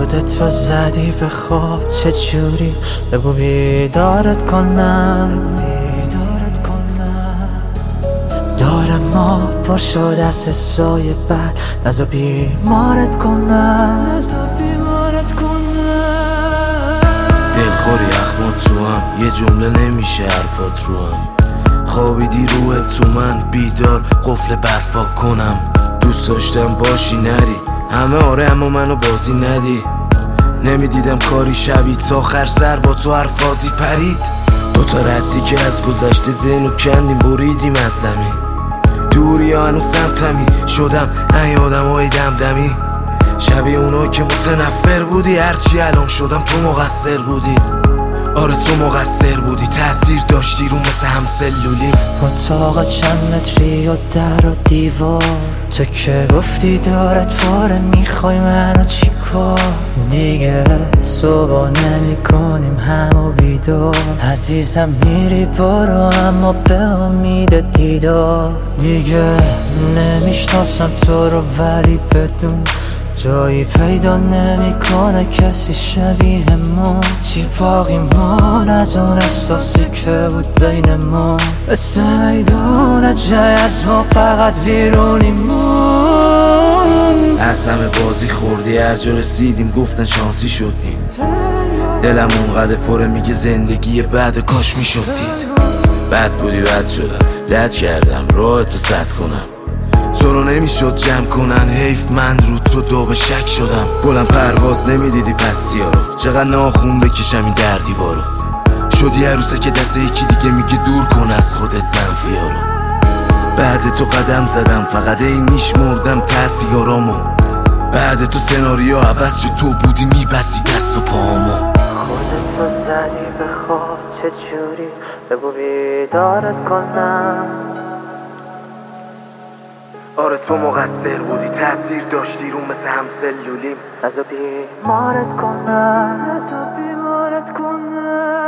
خودتو زدی به خواب چجوری؟ بگو بیدارت کنم دار ما پر شد از حسای بد، نزا بیمارت کنم دلخوری اخمات تو هم یه جمله نمیشه حرفات رو هم. خوابیدی روحت تو من بیدار قفل برفا کنم. دوست داشتم باشی نری همه آره اما منو بازی ندی. نمیدیدم کاری شوید تا آخر سر با تو هر فازی پرید. دوتا ردی که از گذشته ذهنو کندیم بریدیم از زمین. دوری ها هنو سمتمی شدم این آدم های دمدمی. شبیه اونایی که متنفر بودی هرچی الان شدم تو مقصر بودی. آره تو مقصر بودی تأثیر داشتی رو مثل همسلولیم. اتاق چند متری و در و دیوار، تو که گفتی دارت پاره میخوای منو چی کار؟ دیگه صبح نمی کنیم همو بیدار. عزیزم میری برو اما به امید دیدار. دیگه نمیشناسم تو رو ولی بدون جایی پیدا نمیکنه کسی شبیه ما. چی باقی مان از اون احساسی که بود بین ما؟ مثل میدونه جای از ما فقط بیرونیمون. از همه بازی خوردی هر جا رسیدیم گفتن شانسی شدیم. دلم اونقدر پره میگه زندگی بعد کاش میشدید. بد بودی بد شدم لج کردم راهتو سد کنم. تو رو نمیشد جمع کنن حیف من رو تو دو به شک شدم. بلند پرواز نمیدیدی پسیا رو چقدر ناخون بکشم این در دیوارو. شدی عروسه که دست یکی دیگه میگه دور کن از خودت منفیا رو. بعد تو قدم زدم فقط این میشمردم تأثیرامو. بعد تو سناریو عوض شد تو بودی میبسی دست و پامو. خودتو زدی به خواب چجوری؟ بگو بیدارت کنم. آره تو مقصر بودی تأثیر داشتی رو مثل همسلولیم. نزا بیمارت کنم